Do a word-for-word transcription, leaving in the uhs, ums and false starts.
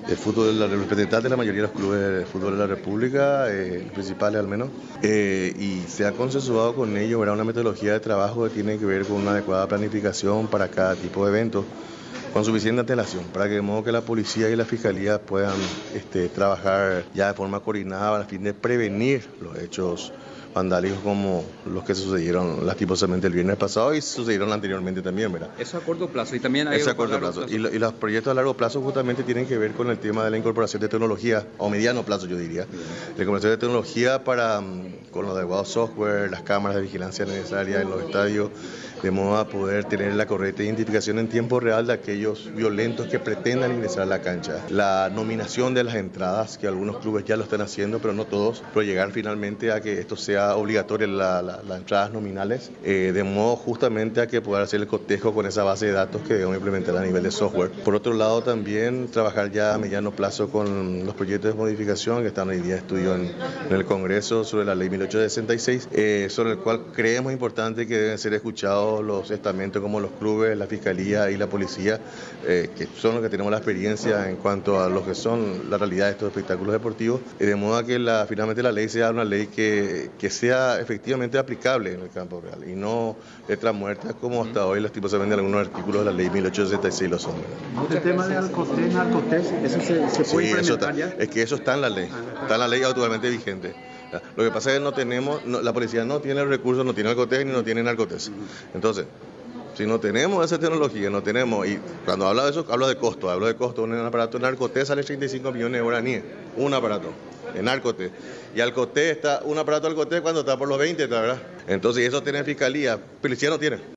el fútbol, el representante de la mayoría de los clubes de fútbol de la República, eh, los principales al menos, eh, y se ha consensuado con ellos, ¿verdad?, una metodología de trabajo que tiene que ver con una adecuada planificación para cada tipo de evento, con suficiente antelación, para que de modo que la policía y la fiscalía puedan este, trabajar ya de forma coordinada a fin de prevenir los hechos vandálicos como los que sucedieron lastimosamente el viernes pasado y sucedieron anteriormente también, ¿verdad? Eso a corto plazo y también hay Eso a corto plazo. plazo. Y, lo, y los proyectos a largo plazo justamente tienen que ver con el tema de la incorporación de tecnología, o mediano plazo yo diría, Bien. la incorporación de tecnología para, con los adecuados software, las cámaras de vigilancia necesarias en los estadios, de modo a poder tener la correcta identificación en tiempo real de aquellos violentos que pretendan ingresar a la cancha. La nominación de las entradas, que algunos clubes ya lo están haciendo, pero no todos, pero llegar finalmente a que esto sea obligatorio, la, la, las entradas nominales, eh, de modo justamente a que pueda hacer el cotejo con esa base de datos que debemos implementar a nivel de software. Por otro lado, también trabajar ya a mediano plazo con los proyectos de modificación que están hoy día de estudio en, en el Congreso sobre la ley mil ochocientos sesenta y seis, eh, sobre el cual creemos importante que deben ser escuchados los estamentos como los clubes, la fiscalía y la policía, eh, que son los que tenemos la experiencia en cuanto a lo que son la realidad de estos espectáculos deportivos, eh, de modo a que la, finalmente la ley sea una ley que, que sea efectivamente aplicable en el campo real y no letras muertas como hasta hoy lastimosamente algunos artículos de la ley mil ochocientos sesenta y seis lo son. El tema de Alcotés, Narcotés, ¿eso se, se puede sí, implementar eso está, ya? Es que eso está en la ley, está en la ley actualmente vigente. Lo que pasa es que no tenemos, no, la policía no tiene recursos, no tiene Alcotés ni no tiene Narcotés. Entonces, si no tenemos esa tecnología, no tenemos, y cuando hablo de eso, hablo de costo, hablo de costo, un aparato de Narcotés sale treinta y cinco millones de guaraníes, un aparato de Narcotés. Y Alcotés está, un aparato de Alcotés cuando está por los veinte, ¿verdad? Entonces, eso tiene fiscalía, policía no tiene.